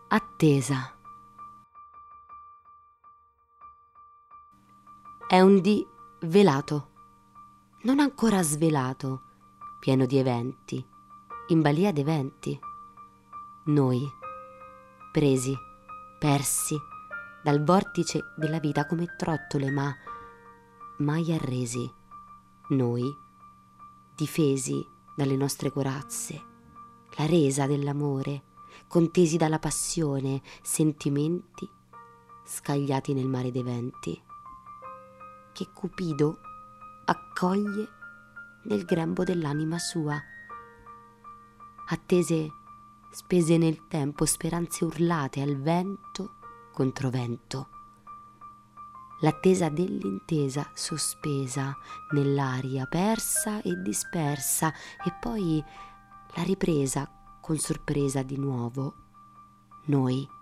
Attesa. È un dì velato, non ancora svelato, pieno di eventi, in balia d'eventi. Noi, presi, persi, dal vortice della vita come trottole, ma mai arresi. Noi, difesi dalle nostre corazze, la resa dell'amore, contesi dalla passione, sentimenti scagliati nel mare dei venti, che Cupido accoglie nel grembo dell'anima sua. Attese spese nel tempo, speranze urlate al vento contro vento. L'attesa dell'intesa sospesa nell'aria, persa e dispersa, e poi la ripresa con sorpresa di nuovo. Noi